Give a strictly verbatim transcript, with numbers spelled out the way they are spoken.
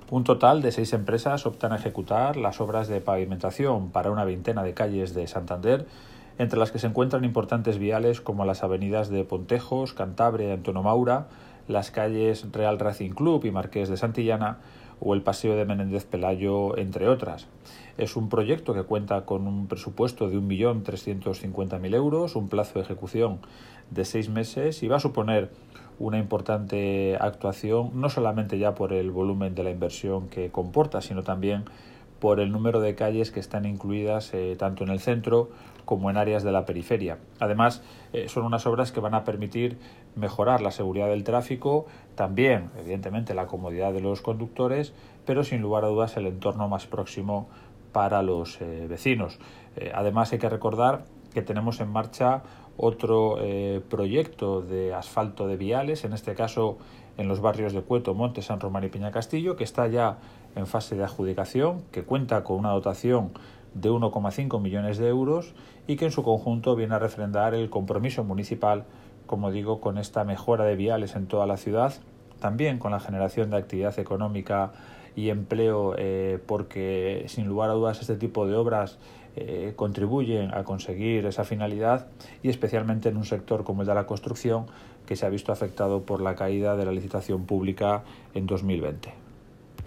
Un total de seis empresas optan a ejecutar las obras de pavimentación para una veintena de calles de Santander, entre las que se encuentran importantes viales como las avenidas de Pontejos, Cantabria y Antonio Maura, las calles Real Racing Club y Marqués de Santillana o el Paseo de Menéndez Pelayo, entre otras. Es un proyecto que cuenta con un presupuesto de un millón trescientos cincuenta mil euros, un plazo de ejecución de seis meses y va a suponer una importante actuación, no solamente ya por el volumen de la inversión que comporta, sino también por el número de calles que están incluidas eh, tanto en el centro como en áreas de la periferia. Además, eh, son unas obras que van a permitir mejorar la seguridad del tráfico, también, evidentemente, la comodidad de los conductores, pero sin lugar a dudas el entorno más próximo para los eh, vecinos. Eh, además, hay que recordar que tenemos en marcha otro eh, proyecto de asfalto de viales, en este caso en los barrios de Cueto, Monte, San Román y Peñacastillo, que está ya en fase de adjudicación, que cuenta con una dotación de uno coma cinco millones de euros y que en su conjunto viene a refrendar el compromiso municipal, como digo, con esta mejora de viales en toda la ciudad, también con la generación de actividad económica y empleo, eh, porque sin lugar a dudas este tipo de obras eh, contribuyen a conseguir esa finalidad y especialmente en un sector como el de la construcción, que se ha visto afectado por la caída de la licitación pública en dos mil veinte.